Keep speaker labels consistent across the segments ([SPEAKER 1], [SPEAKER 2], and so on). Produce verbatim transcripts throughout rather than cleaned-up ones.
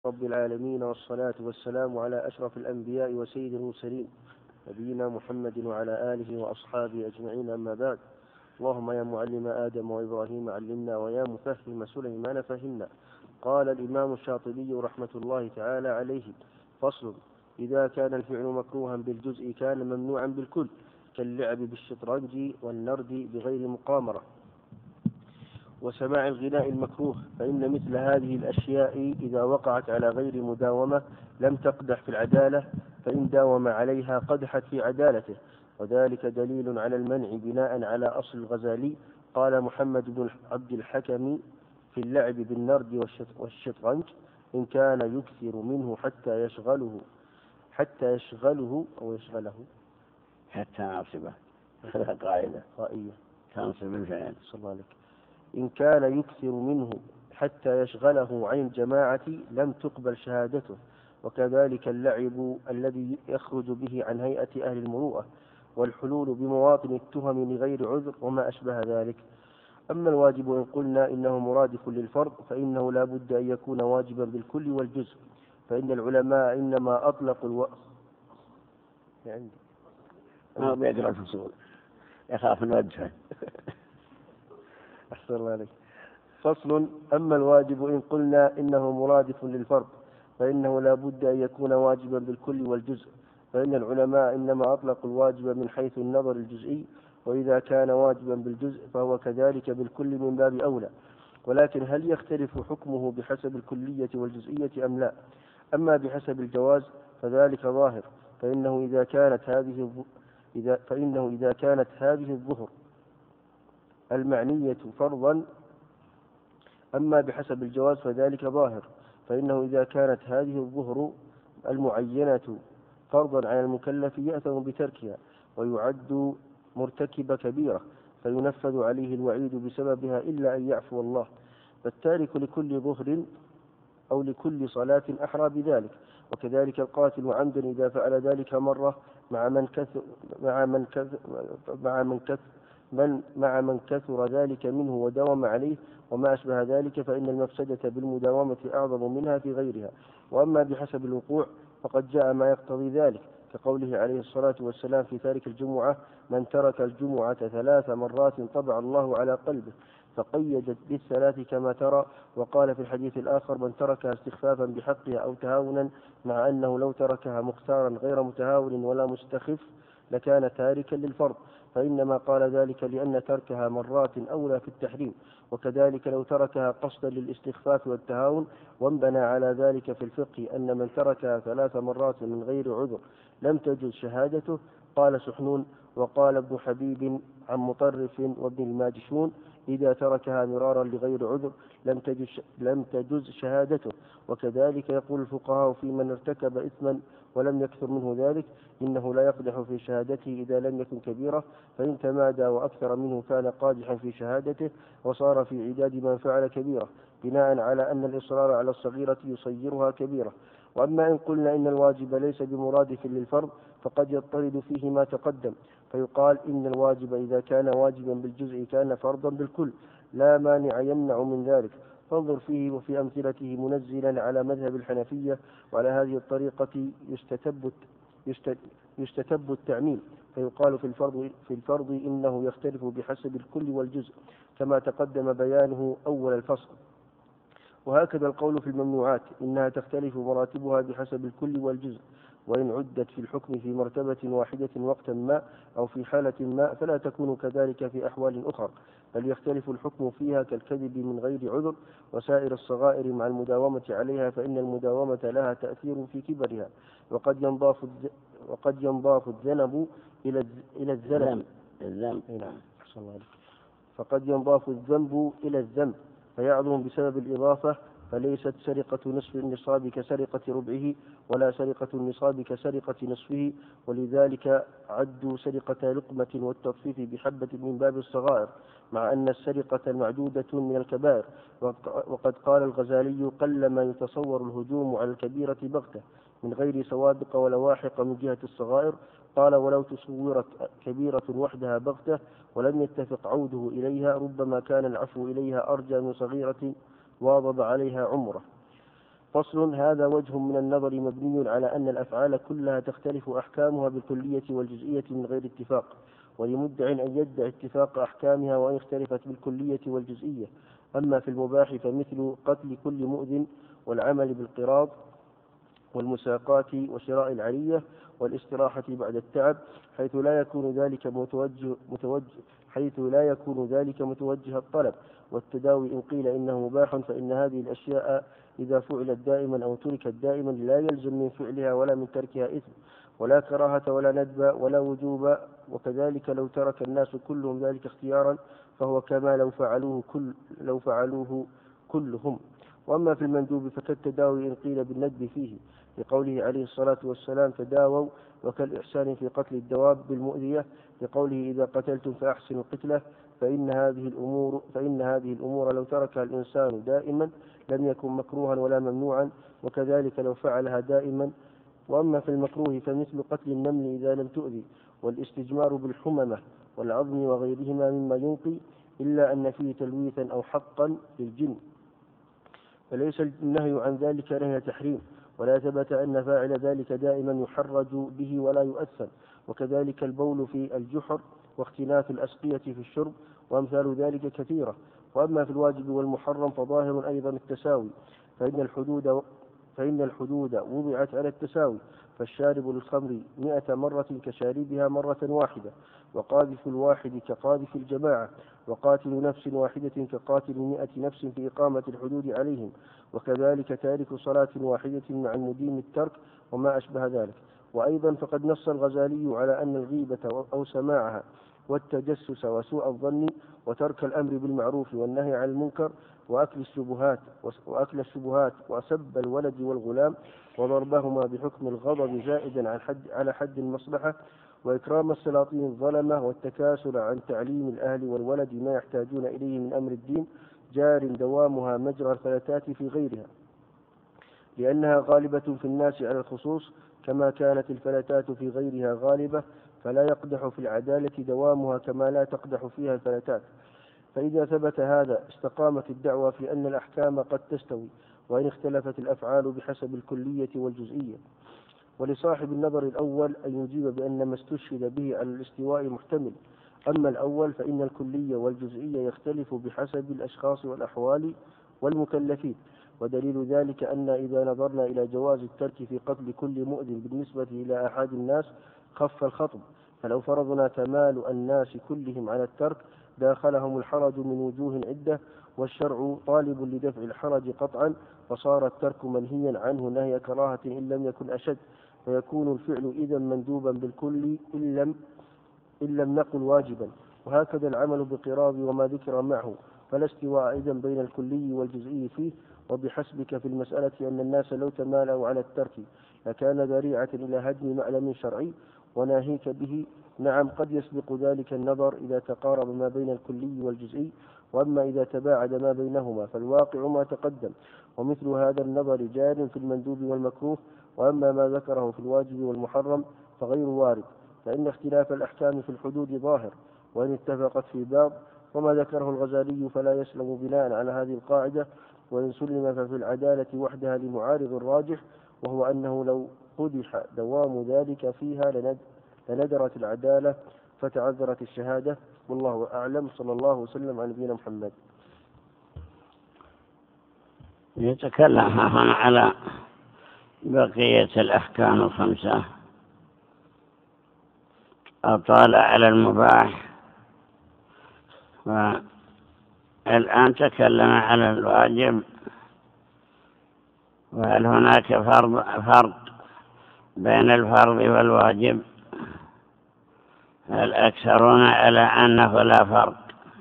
[SPEAKER 1] رب العالمين، والصلاة والسلام على أشرف الأنبياء وسيد المرسلين نبينا محمد وعلى آله وأصحابه أجمعين، أما بعد. اللهم يا معلم آدم وإبراهيم علمنا، ويا مفهم سليمان فهمنا. قال الإمام الشاطبي رحمة الله تعالى عليه: فصل: إذا كان الفعل مكروها بالجزء كان ممنوعا بالكل، كاللعب بالشطرنج والنرد بغير مقامرة وسماع الغناء المكروه، فإن مثل هذه الأشياء إذا وقعت على غير مداومة لم تقدح في العدالة، فإن داوم عليها قدحت في عدالته، وذلك دليل على المنع بناء على أصل الغزالي. قال محمد بن عبد الحكم في اللعب بالنرد والشطرنج: إن كان يكثر منه حتى يشغله حتى يشغله أو يشغله
[SPEAKER 2] حتى نصبه قاعدة
[SPEAKER 1] قائية
[SPEAKER 2] تنصب الفعل.
[SPEAKER 1] صلى الله عليك. إن كان يكثر منه حتى يشغله عن الجماعة لم تقبل شهادته، وكذلك اللعب الذي يخرج به عن هيئة أهل المروءة، والحلول بمواطن التهم لغير عذر وما أشبه ذلك. أما الواجب إن قلنا إنه مرادف للفرض فإنه لا بد أن يكون واجبا بالكل والجزء، فإن العلماء إنما أطلقوا الو... يعني
[SPEAKER 2] ما بيقرأ الفصول يخاف من وجهه.
[SPEAKER 1] أحسن الله عليك. فصل: أما الواجب إن قلنا إنه مرادف للفرض فإنه لا بد أن يكون واجبا بالكل والجزء، فإن العلماء إنما أطلقوا الواجب من حيث النظر الجزئي، وإذا كان واجبا بالجزء فهو كذلك بالكل من باب أولى. ولكن هل يختلف حكمه بحسب الكلية والجزئية أم لا؟ أما بحسب الجواز فذلك ظاهر، فإنه إذا كانت هذه إذا فإنه إذا كانت هذه الظهر المعنية فرضا أما بحسب الجواز فذلك ظاهر، فإنه إذا كانت هذه الظهر المعينة فرضا على المكلف يأثم بتركها ويعد مرتكب كبيرة، فينفذ عليه الوعيد بسببها إلا أن يعفو الله. فالتارك لكل ظهر أو لكل صلاة أحرى بذلك، وكذلك القاتل عمدا إذا فعل ذلك مرة مع من كثر مع من كثر مع من كثر من مع من كثر ذلك منه وداوم عليه وما أشبه ذلك، فإن المفسدة بالمداومة أعظم منها في غيرها. وأما بحسب الوقوع فقد جاء ما يقتضي ذلك، كقوله عليه الصلاة والسلام في تارك الجمعة: من ترك الجمعة ثلاث مرات طبع الله على قلبه، فقيدت بالثلاث كما ترى. وقال في الحديث الآخر: من تركها استخفافا بحقها أو تهاونا، مع أنه لو تركها مختارا غير متهاون ولا مستخف لكان تاركا للفرض، فإنما قال ذلك لأن تركها مرات أولى في التحريم. وكذلك لو تركها قصدا للاستخفاف والتهاون، وانبنى على ذلك في الفقه أن من تركها ثلاث مرات من غير عذر لم تجوز شهادته. قال سحنون: وقال ابن حبيب عن مطرف وابن الماجشون: إذا تركها مرارا لغير عذر لم تجوز لم تجوز شهادته. وكذلك يقول الفقهاء في من ارتكب إثما ولم يكثر منه ذلك: إنه لا يقدح في شهادته إذا لم يكن كبيرة، فإن تمادى وأكثر منه كان قادحا في شهادته وصار في عداد من فعل كبيرة، بناء على أن الإصرار على الصغيرة يصيرها كبيرة. وأما إن قلنا إن الواجب ليس بمرادف للفرض فقد يضطرد فيه ما تقدم، فيقال إن الواجب إذا كان واجبا بالجزء كان فرضا بالكل، لا مانع يمنع من ذلك. فانظر فيه وفي أمثلته منزلا على مذهب الحنفية، وعلى هذه الطريقة يستتب يستتب التعميم، فيقال في الفرض في الفرض إنه يختلف بحسب الكل والجزء كما تقدم بيانه أول الفصل. وهكذا القول في الممنوعات إنها تختلف مراتبها بحسب الكل والجزء، وإن عدت في الحكم في مرتبة واحدة وقتا ما أو في حالة ما فلا تكون كذلك في أحوال أخرى، بل يختلف الحكم فيها كالكذب من غير عذر وسائر الصغائر مع المداومة عليها، فإن المداومة لها تأثير في كبرها. وقد ينضاف وقد ينضاف الذنب إلى إلى الذنب
[SPEAKER 2] الذنب
[SPEAKER 1] فقد ينضاف الذنب إلى الذنب فيعظم بسبب الإضافة، فليست سرقة نصف النصاب كسرقة ربعه، ولا سرقة النصاب كسرقة نصفه، ولذلك عدوا سرقة لقمة والتطفيف بحبة من باب الصغائر، مع أن السرقة المعدودة من الكبائر. وقد قال الغزالي: قلما يتصور الهجوم على الكبيرة بغتة من غير سوابق ولواحق من جهة الصغائر. قال: ولو تصورت كبيرة وحدها بغتة ولم يتفق عوده إليها ربما كان العفو إليها أرجى من صغيرة واظب عليها عمره. فصل. هذا وجه من النظر مبني على أن الأفعال كلها تختلف أحكامها بالكلية والجزئية من غير اتفاق، ولمدع أن يدعي اتفاق أحكامها وإن اختلفت بالكلية والجزئية. أما في المباح فمثل قتل كل مؤذن والعمل بالقراض والمساقات وشراء العرية والاستراحة بعد التعب، حيث لا يكون ذلك متوجه, متوجه حيث لا يكون ذلك متوجه الطلب والتداوي. إن قيل إنه مباح فإن هذه الأشياء إذا فعلت دائما أو تركت دائما لا يلزم من فعلها ولا من تركها إثم ولا كراهة ولا ندب ولا وجوب، وكذلك لو ترك الناس كلهم ذلك اختيارا فهو كما لو فعلوه, كل لو فعلوه كلهم. وأما في المندوب فكالتداوي إن قيل بالندب فيه، لقوله عليه الصلاة والسلام تداووا، وكالإحسان في قتل الدواب بالمؤذية، لقوله إذا قتلتم فأحسنوا القتلة. فإن هذه الأمور فإن هذه الأمور لو تركها الإنسان دائما لم يكن مكروها ولا ممنوعا، وكذلك لو فعلها دائما. وأما في المكروه فمثل قتل النمل إذا لم تؤذي، والاستجمار بالحممة والعظم وغيرهما مما ينقي، إلا أن فيه تلويثا أو حقا للجن، فليس النهي عن ذلك نهي تحريم، ولا ثبت أن فاعل ذلك دائما يحرج به ولا يؤثر. وكذلك البول في الجحر واختلاف الأسقية في الشرب وأمثال ذلك كثيرة. وأما في الواجب والمحرم فظاهر أيضا التساوي، فإن الحدود فإن الحدود وضعت على التساوي، فالشارب للخمر مئة مرة كشاربها مرة واحدة، وقاذف الواحد كقاذف الجماعة، وقاتل نفس واحدة كقاتل مئة نفس في إقامة الحدود عليهم، وكذلك تارك صلاة واحدة مع المدين الترك وما أشبه ذلك. وأيضا فقد نص الغزالي على أن الغيبة أو سماعها والتجسس وسوء الظن وترك الأمر بالمعروف والنهي عن المنكر وأكل الشبهات وأكل الشبهات وسب الولد والغلام وضربهما بحكم الغضب زائدا عن حد على حد المصلحة، وإكرام السلاطين الظلمة والتكاسل عن تعليم الأهل والولد ما يحتاجون إليه من أمر الدين، جار دوامها مجرى الفلتات في غيرها، لأنها غالبة في الناس على الخصوص كما كانت الفلتات في غيرها غالبة، فلا يقدح في العدالة دوامها كما لا تقدح فيها الفلتات. فإذا ثبت هذا استقامت الدعوة في أن الأحكام قد تستوي وإن اختلفت الأفعال بحسب الكلية والجزئية. ولصاحب النظر الأول أن يجيب بأن ما استشهد به على الاستواء محتمل. أما الأول فإن الكلية والجزئية يختلف بحسب الأشخاص والأحوال والمكلفين، ودليل ذلك أن إذا نظرنا إلى جواز الترك في قتل كل مؤذن بالنسبة إلى أحد الناس خف الخطب، فلو فرضنا تمال الناس كلهم على الترك داخلهم الحرج من وجوه عدة، والشرع طالب لدفع الحرج قطعا، فصار الترك منهيا عنه نهي كراهة إن لم يكن أشد، فيكون الفعل إذا مندوبا بالكل إن لم, إن لم نقل واجبا. وهكذا العمل بقراض وما ذكر معه، فلا استواء إذا بين الكلي والجزئي فيه. وبحسبك في المسألة أن الناس لو تمالوا على الترك لكان ذريعة إلى هدم معلم شرعي وناهيك به. نعم قد يسبق ذلك النظر إذا تقارب ما بين الكلي والجزئي، وأما إذا تباعد ما بينهما فالواقع ما تقدم، ومثل هذا النظر جار في المندوب والمكروه. وأما ما ذكره في الواجب والمحرم فغير وارد، فإن اختلاف الأحكام في الحدود ظاهر وإن اتفقت في بعض. وما ذكره الغزالي فلا يسلم بناء على هذه القاعدة، وإن سلم ففي العدالة وحدها لمعارض الراجح، وهو أنه لو قدح دوام ذلك فيها لندرت العدالة فتعذرت الشهادة. والله أعلم. صلى الله وسلم على نبينا محمد.
[SPEAKER 2] يتكلم هنا على بقية الأحكام الخمسة، أطال على المباح، والآن تكلم على الواجب. وهل هناك فرض فرق بين الفرض والواجب؟ الأكثرون على أنه لا فرق،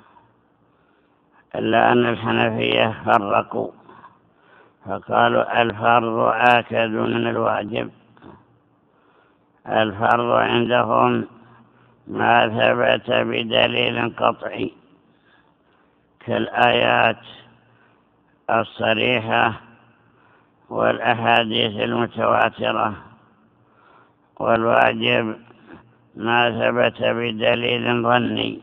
[SPEAKER 2] إلا أن الحنفية فرقوا فقالوا الفرض آكد من الواجب. الفرض عندهم ما ثبت بدليل قطعي كالآيات الصريحة والأحاديث المتواترة، والواجب ما ثبت بدليل ظني.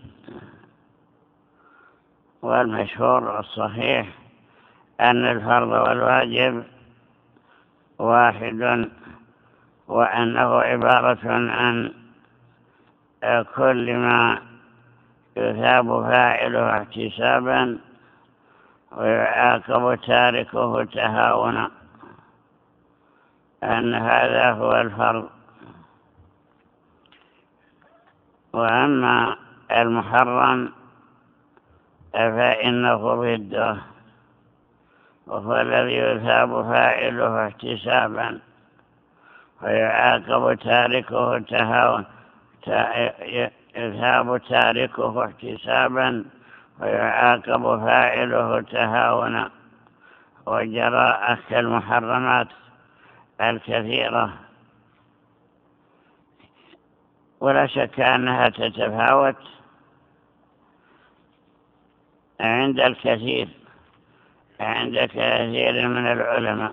[SPEAKER 2] والمشهور الصحيح أن الفرض والواجب واحد، وأنه عبارة عن كل ما يثاب فاعله احتسابا ويعاقب تاركه تهاونا، أن هذا هو الفرض. وأما المحرم فإنه ضده، وهو الذي يثاب فاعله احتسابا ويعاقب تاركه تهاونا، يثاب تاركه احتسابا ويعاقب فاعله تهاونا وجراء كالمحرمات الكثيرة. ولا شك أنها تتفاوت عند الكثير، عند كثير من العلماء،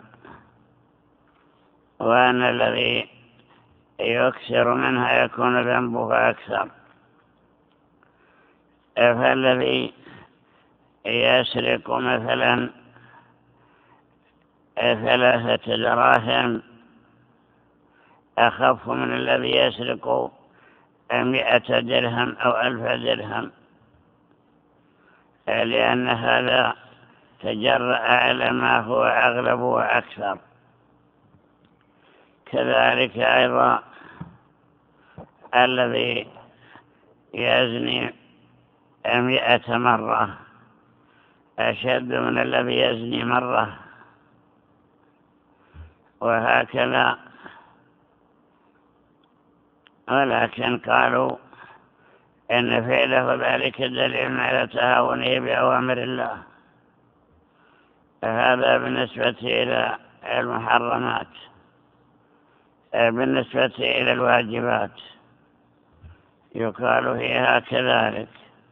[SPEAKER 2] وأن الذي يكثر منها يكون ذنبه أكثر. فالذي يسرق مثلا ثلاثة دراهم أخف من الذي يسرق مئة درهم أو ألف درهم، لأن هذا تجرأ على ما هو أغلب وأكثر. كذلك أيضا الذي يزني مئة مرة أشد من الذي يزني مرة، وهكذا. ولكن قالوا إن فعله ذلك دليل على تهاونه بأوامر الله. هذا بالنسبة إلى المحرمات. بالنسبة إلى الواجبات يقال فيها كذلك: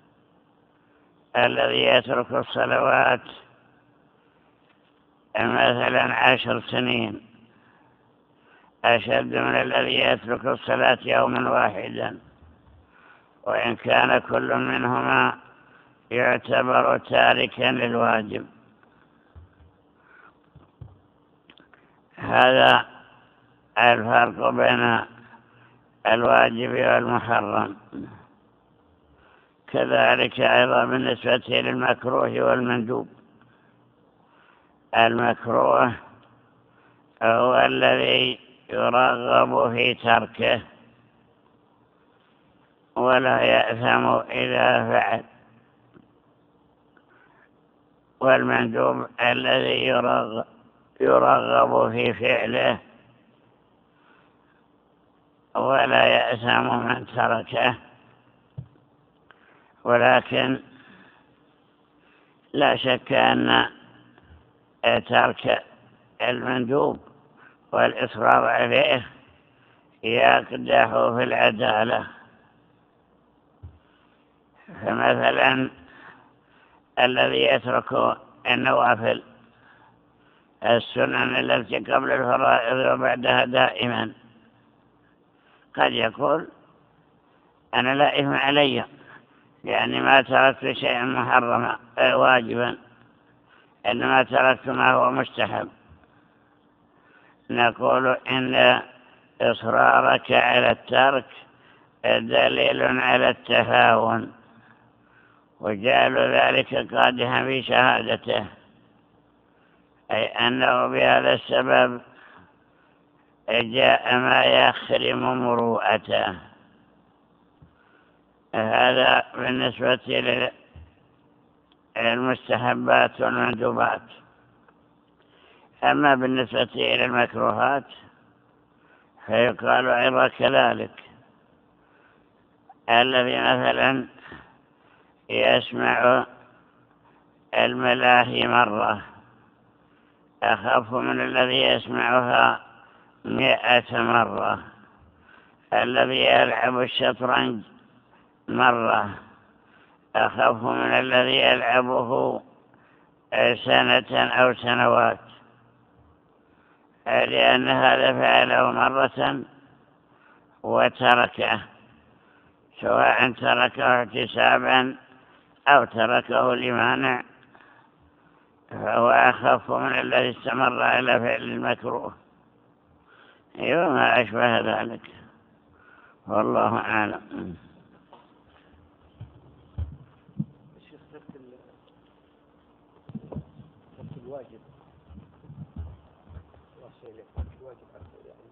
[SPEAKER 2] الذي يترك الصلوات مثلا عشر سنين أشد من الذي يترك الصلاة يوما واحدا، وإن كان كل منهما يعتبر تاركا للواجب. هذا الفرق بين الواجب والمحرم. كذلك أيضا بالنسبة للمكروه والمندوب. المكروه هو الذي يرغب في تركه ولا يأثم إذا فعل، والمندوب الذي يرغب, يرغب في فعله ولا يأثم من تركه. ولكن لا شك أن ترك المندوب والإصرار عليه يقدح في العدالة. فمثلا الذي يترك النوافل السنن التي قبل الفرائض وبعدها دائما قد يقول: أنا لا إثم علي، يعني ما تركت شيئا محرما واجبا، إنما تركت ما هو مستحب. نقول إن إصرارك على الترك دليل على التهاون، وجعلوا ذلك قادحا في شهادته، أي أنه بهذا السبب جاء ما يخرم مروءته. هذا بالنسبة للمستحبات والمندوبات. أما بالنسبة إلى المكروهات فيقال أيضا كذلك: الذي مثلا يسمع الملاهي مرة أخف من الذي يسمعها مئة مرة. الذي يلعب الشطرنج مرة أخف من الذي يلعبه سنة أو سنوات، لأن هذا فعله مرة وتركه، سواء تركه احتسابا أو تركه لمانع، فهو أخف من الذي استمر على فعل المكروه. وما أشبه ذلك، والله أعلم.
[SPEAKER 1] الشيخ الواجب